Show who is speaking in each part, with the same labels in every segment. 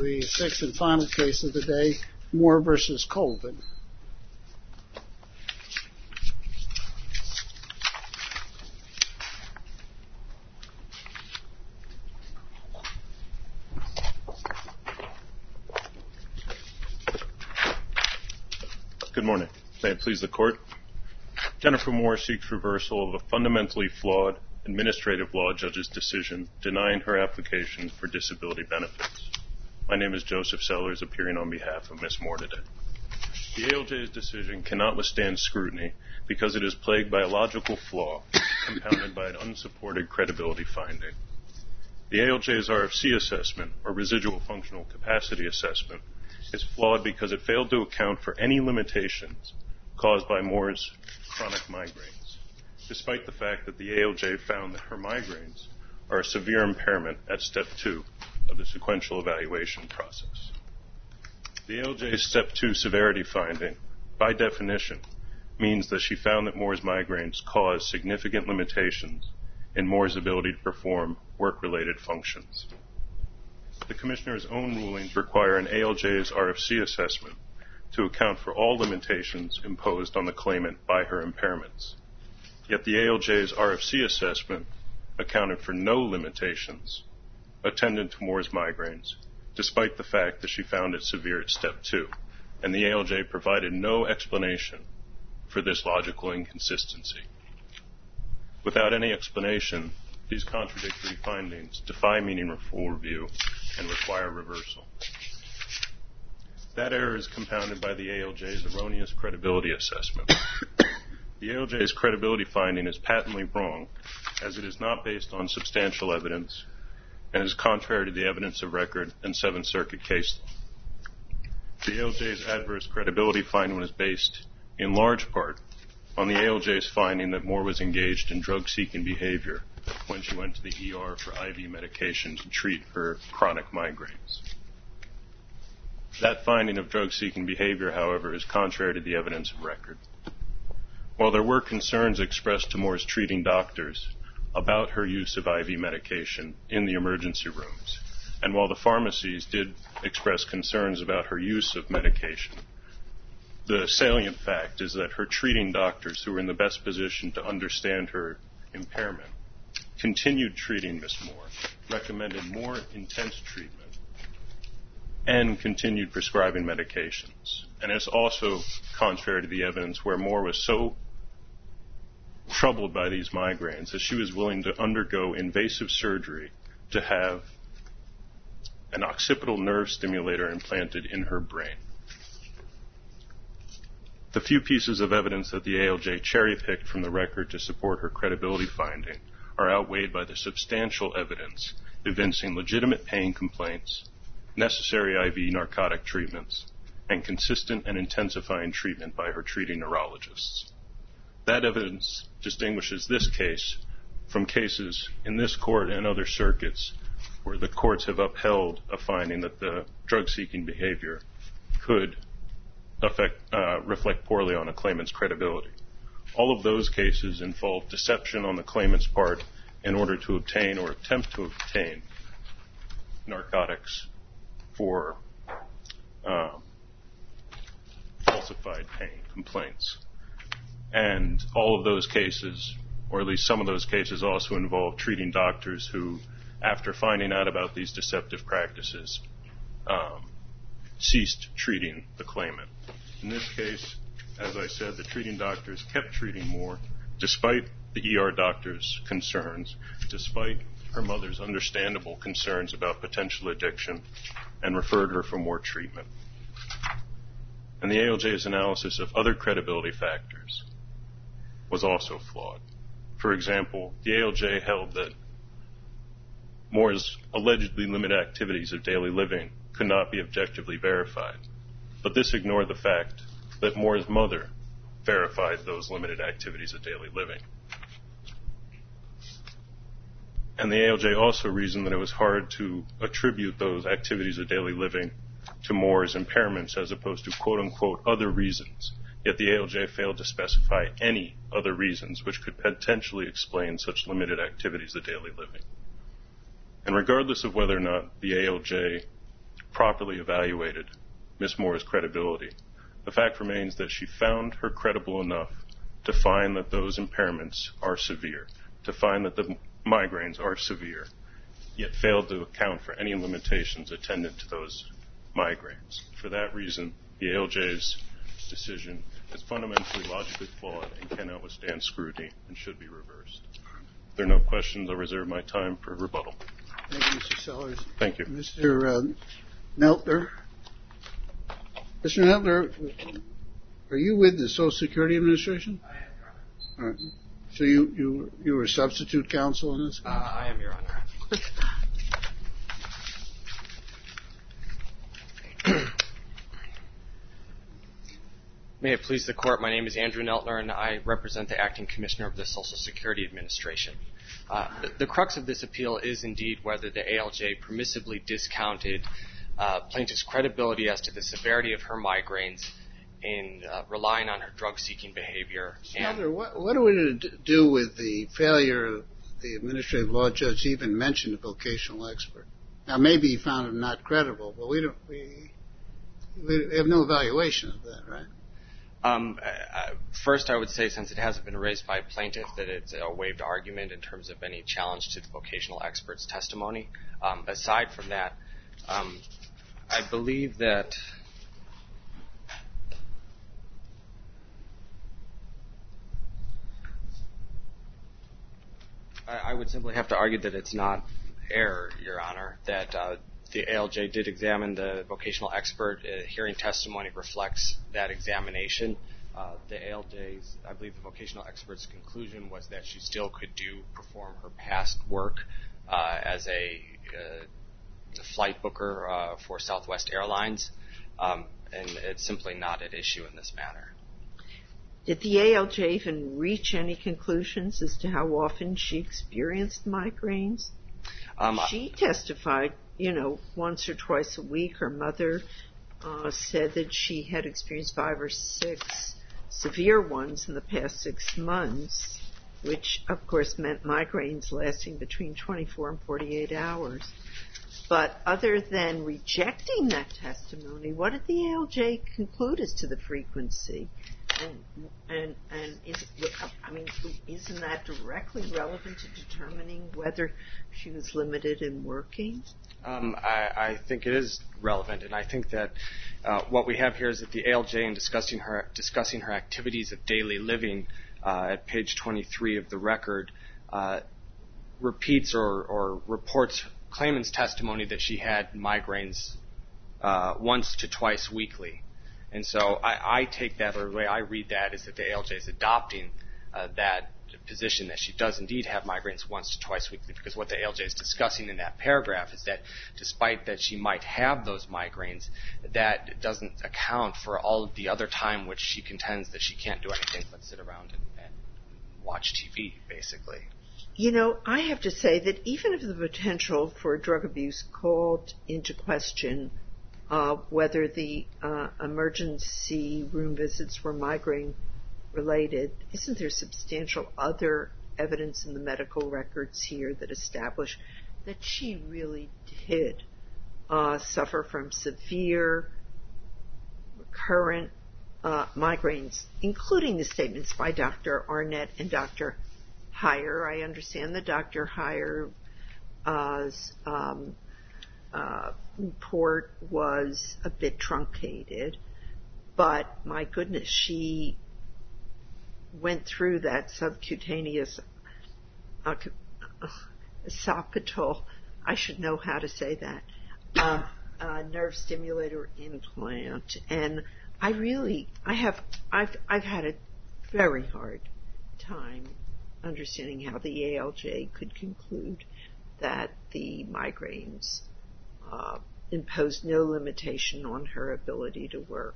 Speaker 1: The sixth and final case of the day, Moore versus Colvin.
Speaker 2: Good morning. May it please the Court. Jennifer Moore seeks reversal of a fundamentally flawed administrative law judge's decision denying her application for disability benefits. My name is Joseph Sellers, appearing on behalf of Ms. Moore today. The ALJ's decision cannot withstand scrutiny because it is plagued by a logical flaw compounded by an unsupported credibility finding. The ALJ's RFC assessment, or residual functional capacity assessment, is flawed because it failed to account for any limitations caused by Moore's chronic migraines, despite the fact that the ALJ found that her migraines are a severe impairment at Step 2 of the sequential evaluation process. The ALJ's Step 2 severity finding, by definition, means that she found that Moore's migraines cause significant limitations in Moore's ability to perform work-related functions. The Commissioner's own rulings require an ALJ's RFC assessment to account for all limitations imposed on the claimant by her impairments. Yet the ALJ's RFC assessment accounted for no limitations attendant to Moore's migraines, despite the fact that she found it severe at Step 2, and the ALJ provided no explanation for this logical inconsistency. Without any explanation, these contradictory findings defy meaningful review and require reversal. That error is compounded by the ALJ's erroneous credibility assessment. The ALJ's credibility finding is patently wrong, as it is not based on substantial evidence and is contrary to the evidence of record and Seventh Circuit case law. The ALJ's adverse credibility finding was based, in large part, on the ALJ's finding that Moore was engaged in drug-seeking behavior when she went to the ER for IV medication to treat her chronic migraines. That finding of drug-seeking behavior, however, is contrary to the evidence of record. While there were concerns expressed to Moore's treating doctors about her use of IV medication in the emergency rooms, and while the pharmacies did express concerns about her use of medication, the salient fact is that her treating doctors, who were in the best position to understand her impairment, continued treating Ms. Moore, recommended more intense treatment, and continued prescribing medications. And it's also contrary to the evidence where Moore was so troubled by these migraines that she was willing to undergo invasive surgery to have an occipital nerve stimulator implanted in her brain. The few pieces of evidence that the ALJ cherry-picked from the record to support her credibility finding are outweighed by the substantial evidence evincing legitimate pain complaints, necessary IV narcotic treatments, and consistent and intensifying treatment by her treating neurologists. That evidence distinguishes this case from cases in this court and other circuits where the courts have upheld a finding that the drug-seeking behavior could reflect poorly on a claimant's credibility. All of those cases involve deception on the claimant's part in order to obtain or attempt to obtain narcotics for falsified pain complaints. And all of those cases, or at least some of those cases, also involve treating doctors who, after finding out about these deceptive practices, ceased treating the claimant. In this case, as I said, the treating doctors kept treating Moore despite the ER doctor's concerns, despite her mother's understandable concerns about potential addiction, and referred her for more treatment. And the ALJ's analysis of other credibility factors was also flawed. For example, the ALJ held that Moore's allegedly limited activities of daily living could not be objectively verified, but this ignored the fact that Moore's mother verified those limited activities of daily living. And the ALJ also reasoned that it was hard to attribute those activities of daily living to Moore's impairments as opposed to quote-unquote other reasons, yet the ALJ failed to specify any other reasons which could potentially explain such limited activities of daily living. And regardless of whether or not the ALJ properly evaluated Ms. Moore's credibility. The fact remains that she found her credible enough to find that those impairments are severe, to find that the migraines are severe, yet failed to account for any limitations attendant to those migraines. For that reason, the ALJ's decision is fundamentally logically flawed and cannot withstand scrutiny and should be reversed. If there are no questions, I'll reserve my time for rebuttal.
Speaker 1: Thank you, Mr. Sellers.
Speaker 2: Thank you.
Speaker 1: Mr. Neltner. Mr. Neltner, are you with the Social Security Administration?
Speaker 3: I am, Your Honor.
Speaker 1: All right. So you were substitute counsel in this case?
Speaker 3: I am, Your Honor. May it please the Court, my name is Andrew Neltner, and I represent the Acting Commissioner of the Social Security Administration. The crux of this appeal is indeed whether the ALJ permissibly discounted plaintiff's credibility as to the severity of her migraines in relying on her drug-seeking behavior.
Speaker 1: Neltner, what are we to do with the failure the administrative law judge even mentioned a vocational expert? Now, maybe he found him not credible, but we have no evaluation of that, right?
Speaker 3: First, I would say, since it hasn't been raised by a plaintiff, that it's a waived argument in terms of any challenge to the vocational expert's testimony. Aside from that, I believe that I would simply have to argue that it's not error, Your Honor, that the ALJ did examine the vocational expert. Hearing testimony reflects that examination. The ALJ's, I believe the vocational expert's conclusion was that she still could perform her past work as a flight booker for Southwest Airlines, and it's simply not at issue in this matter.
Speaker 4: Did the ALJ even reach any conclusions as to how often she experienced migraines? She testified, once or twice a week. Her mother said that she had experienced 5 or 6 severe ones in the past 6 months, which, of course, meant migraines lasting between 24 and 48 hours. But other than rejecting that testimony, what did the ALJ conclude as to the frequency? And isn't that directly relevant to determining whether she was limited in working?
Speaker 3: I think it is relevant, and I think that what we have here is that the ALJ, in discussing her activities of daily living at page 23 of the record, repeats or reports claimant's testimony that she had migraines once to twice weekly. And so I take that, or the way I read that, is that the ALJ is adopting that position that she does indeed have migraines once to twice weekly, because what the ALJ is discussing in that paragraph is that despite that she might have those migraines, that doesn't account for all of the other time which she contends that she can't do anything but sit around and watch TV, basically.
Speaker 4: I have to say that even if the potential for drug abuse called into question whether the emergency room visits were migraine related, isn't there substantial other evidence in the medical records here that establish that she really did suffer from severe recurrent migraines, including the statements by Dr. Arnett and Dr. Heyer? I understand that Dr. Heyer's report was a bit truncated, but my goodness, she went through that subcutaneous esophageal, I should know how to say that, nerve stimulator implant, and I've had a very hard time understanding how the ALJ could conclude that the migraines imposed no limitation on her ability to work.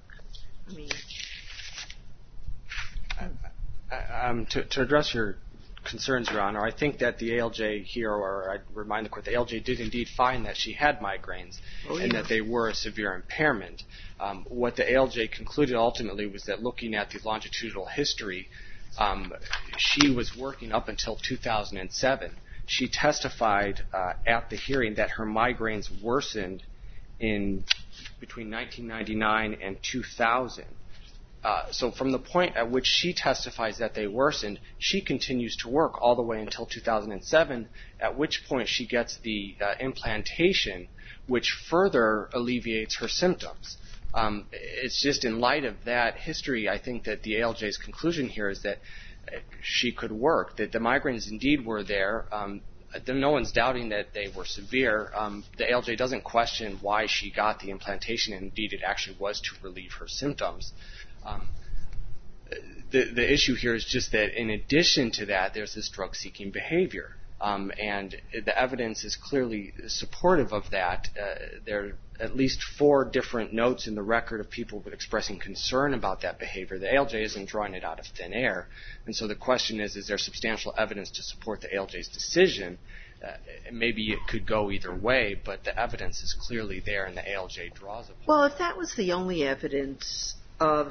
Speaker 3: To address your concerns, Your Honor, I think that the ALJ here, or I remind the Court, the ALJ did indeed find that she had migraines and that they were a severe impairment. What the ALJ concluded ultimately was that looking at the longitudinal history, she was working up until 2007. She testified at the hearing that her migraines worsened in between 1999 and 2000. So from the point at which she testifies that they worsened, she continues to work all the way until 2007, at which point she gets the implantation, which further alleviates her symptoms. It's just in light of that history, I think that the ALJ's conclusion here is that she could work, that the migraines indeed were there. No one's doubting that they were severe. The ALJ doesn't question why she got the implantation, and indeed it actually was to relieve her symptoms. The issue here is just that in addition to that, there's this drug-seeking behavior. And the evidence is clearly supportive of that. There are at least 4 different notes in the record of people expressing concern about that behavior. The ALJ isn't drawing it out of thin air. And so the question is there substantial evidence to support the ALJ's decision? Maybe it could go either way, but the evidence is clearly there and the ALJ draws upon it.
Speaker 4: Well, if that was the only evidence of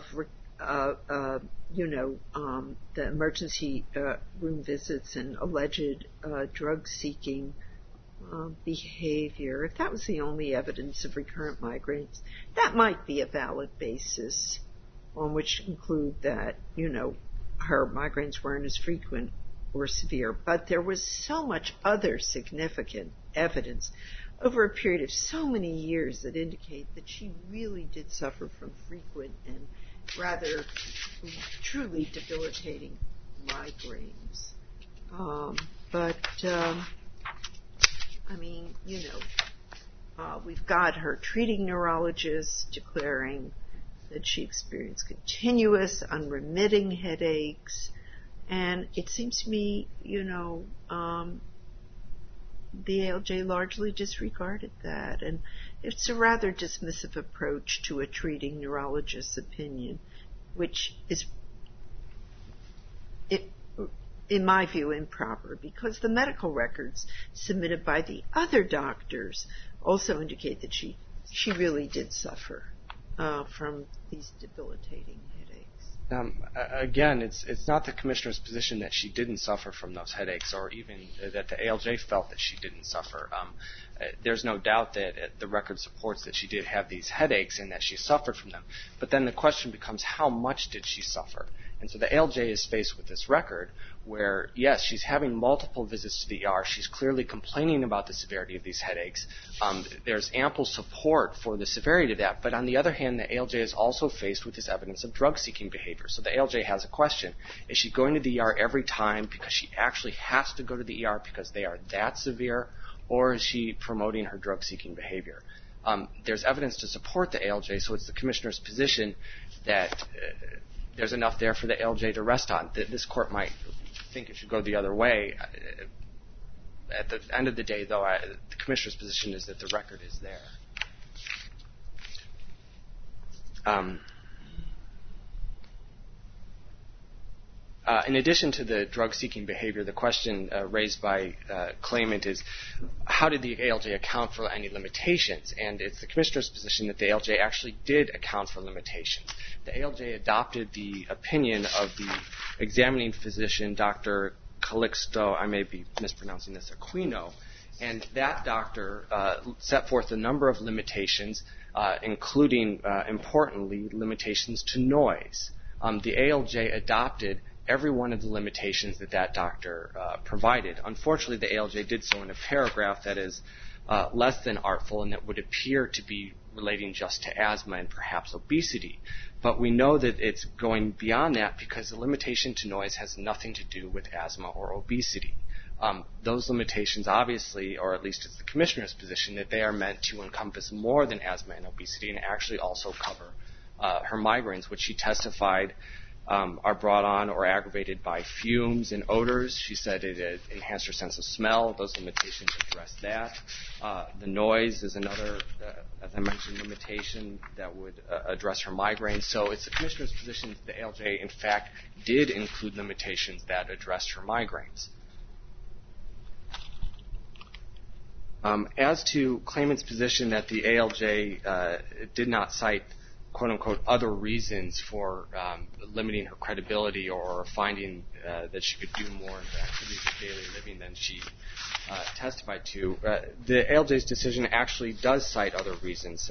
Speaker 4: the emergency room visits and alleged drug-seeking behavior, if that was the only evidence of recurrent migraines, that might be a valid basis on which to conclude that, her migraines weren't as frequent or severe. But there was so much other significant evidence over a period of so many years that indicate that she really did suffer from frequent and rather truly debilitating migraines. We've got her treating neurologist declaring that she experienced continuous, unremitting headaches, and it seems to me, the ALJ largely disregarded that, and it's a rather dismissive approach to a treating neurologist's opinion, which is, in my view, improper, because the medical records submitted by the other doctors also indicate that she really did suffer from these debilitating headaches.
Speaker 3: Again, it's not the commissioner's position that she didn't suffer from those headaches, or even that the ALJ felt that she didn't suffer. There's no doubt that the record supports that she did have these headaches and that she suffered from them. But then the question becomes, how much did she suffer? And so the ALJ is faced with this record where, yes, she's having multiple visits to the ER. She's clearly complaining about the severity of these headaches. There's ample support for the severity of that. But on the other hand, the ALJ is also faced with this evidence of drug-seeking behavior. So the ALJ has a question. Is she going to the ER every time because she actually has to go to the ER because they are that severe? Or is she promoting her drug-seeking behavior? There's evidence to support the ALJ, so it's the commissioner's position that there's enough there for the ALJ to rest on. This court might think it should go the other way. At the end of the day, though, the commissioner's position is that the record is there. In addition to the drug-seeking behavior, the question raised by claimant is, how did the ALJ account for any limitations? And it's the commissioner's position that the ALJ actually did account for limitations. The ALJ adopted the opinion of the examining physician, Dr. Calixto, I may be mispronouncing this, Aquino, and that doctor set forth a number of limitations, including, importantly, limitations to noise. The ALJ adopted every one of the limitations that doctor provided. Unfortunately, the ALJ did so in a paragraph that is less than artful and that would appear to be relating just to asthma and perhaps obesity. But we know that it's going beyond that because the limitation to noise has nothing to do with asthma or obesity. Those limitations obviously, or at least it's the commissioner's position, that they are meant to encompass more than asthma and obesity and actually also cover her migraines, which she testified are brought on or aggravated by fumes and odors. She said it enhanced her sense of smell. Those limitations address that. The noise is another, as I mentioned, limitation that would address her migraines. So it's the commissioner's position that the ALJ, in fact, did include limitations that addressed her migraines. As to claimant's position that the ALJ did not cite quote-unquote other reasons for limiting her credibility or finding that she could do more in the activities of daily living than she testified to. The ALJ's decision actually does cite other reasons.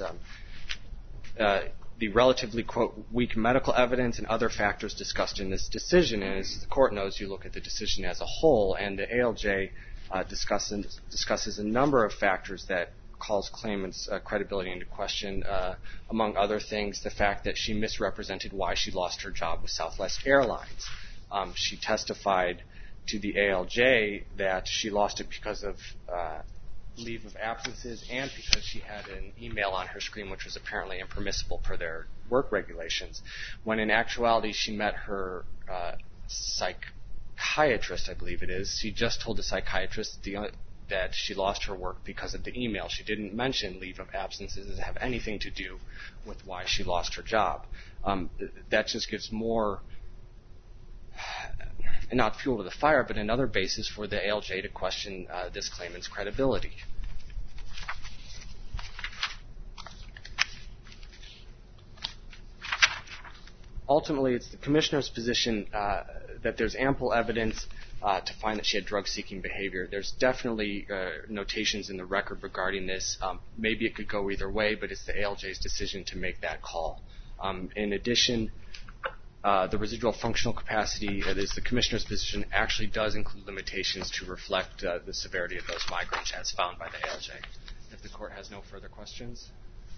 Speaker 3: The relatively, quote, weak medical evidence and other factors discussed in this decision. And as the Court knows, you look at the decision as a whole, and the ALJ discusses a number of factors that calls claimant's credibility into question, among other things, the fact that she misrepresented why she lost her job with Southwest Airlines. She testified to the ALJ that she lost it because of leave of absences and because she had an email on her screen which was apparently impermissible per their work regulations, when in actuality she met her psychiatrist, I believe it is. She just told the psychiatrist that she lost her work because of the email. She didn't mention leave of absences that have anything to do with why she lost her job. That just gives more, not fuel to the fire, but another basis for the ALJ to question this claimant's credibility. Ultimately, it's the Commissioner's position that there's ample evidence to find that she had drug-seeking behavior. There's definitely notations in the record regarding this. Maybe it could go either way, but it's the ALJ's decision to make that call. In addition, the residual functional capacity, that is the Commissioner's position, actually does include limitations to reflect the severity of those migraines as found by the ALJ. If the Court has no further questions.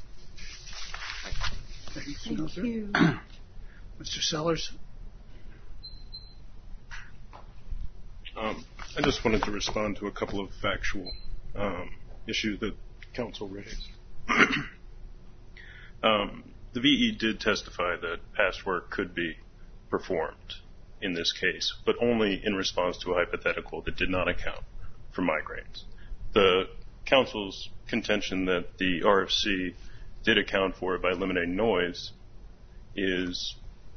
Speaker 1: Thank you. Mr. Sellers?
Speaker 2: I just wanted to respond to a couple of factual issues that counsel raised. The VE did testify that past work could be performed in this case, but only in response to a hypothetical that did not account for migraines. The counsel's contention that the RFC did account for it by eliminating noise is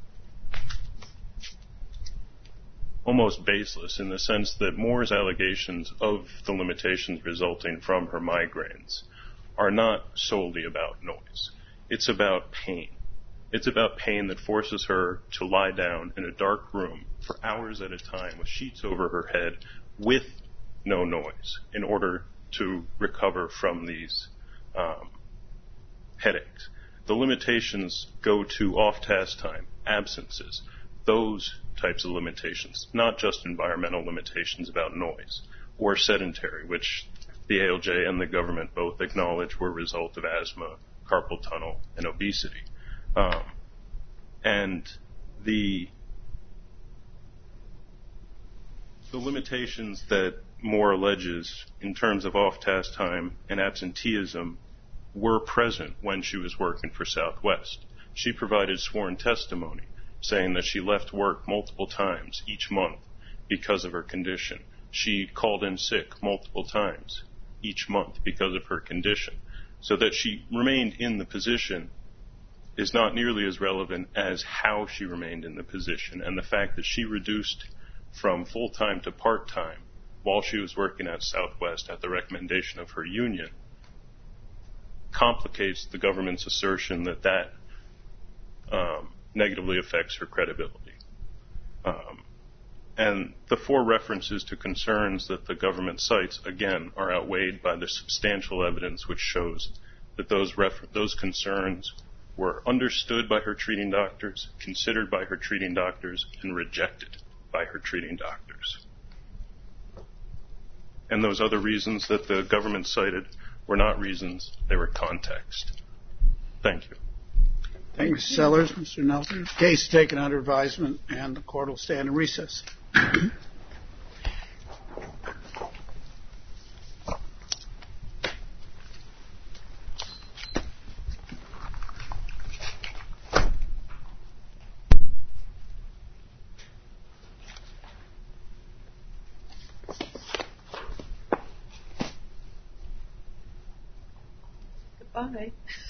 Speaker 2: almost baseless in the sense that Moore's allegations of the limitations resulting from her migraines are not solely about noise. It's about pain. It's about pain that forces her to lie down in a dark room for hours at a time with sheets over her head with no noise in order to recover from these headaches. The limitations go to off-task time, absences, those types of limitations, not just environmental limitations about noise or sedentary, which the ALJ and the government both acknowledge were a result of asthma, carpal tunnel, and obesity. And the limitations that Moore alleges in terms of off-task time and absenteeism were present when she was working for Southwest. She provided sworn testimony saying that she left work multiple times each month because of her condition. She called in sick multiple times each month because of her condition. So that she remained in the position is not nearly as relevant as how she remained in the position, and the fact that she reduced from full-time to part-time while she was working at Southwest at the recommendation of her union complicates the government's assertion that that negatively affects her credibility. And the four references to concerns that the government cites, again, are outweighed by the substantial evidence which shows that those concerns were understood by her treating doctors, considered by her treating doctors, and rejected by her treating doctors. And those other reasons that the government cited were not reasons, they were context. Thank you.
Speaker 1: Thank you, Mr. Sellers. Mr. Nelson. Case taken under advisement, and the Court will stand in recess.
Speaker 4: Goodbye.